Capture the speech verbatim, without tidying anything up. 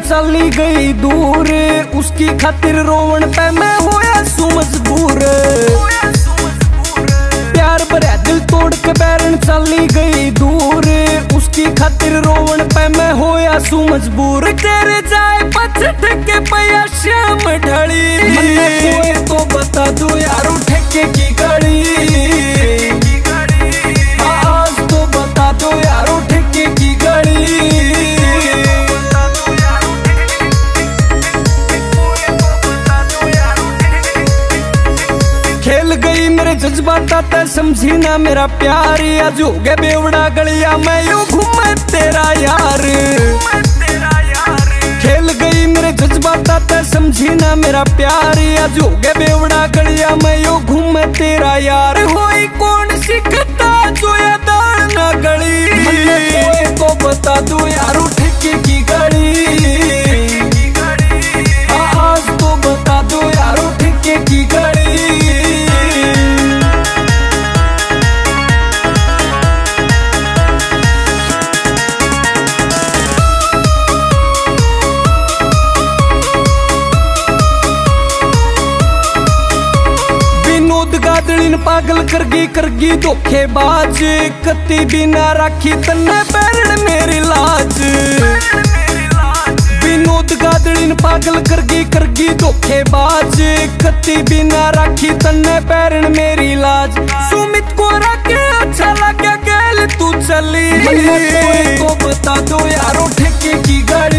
चली गई दूर, उसकी खातिर रोवण पे मैं होया सू मजबूर। प्यार भरा दिल तोड़ के बैरन चली गई दूर, उसकी खातिर रोवण पे मैं होया सू मजबूर। तेरे जाए पछट के पया श्याम ढली, कोई तो बता दो यारो ठेके की गाड़ी। आज तो बता दो यारो ठेके की गाड़ी। खेल गई मेरे जज्बात ते समझी ना मेरा प्यार, आज हो गए बेवड़ा गलिया मैं यूं घूमे तेरा यार। खेल गई मेरे जज्बात ते समझी ना मेरा प्यार, आज हो गए बेवड़ा गलिया मैं यूं घूमे तेरा यार। होई कौन सी खता जो या दाल ना गली, कोई तो बता दो यारो ठेके की गाड़ी। आज तो बता दो यारो ठेके की गाड़ी। गादड़ीन पागल करगी करगी धोखेबाज, कती भी ना राखी तन्ने पैरण मेरी लाज। विनोद गादड़ीन पागल करगी करगी धोखेबाज, कती भी ना राखी तन्ने पैरण मेरी लाज। सुमित को रखे अच्छा लगा गैल तू चली, तो बता दो यारो ठेके की गाड़ी।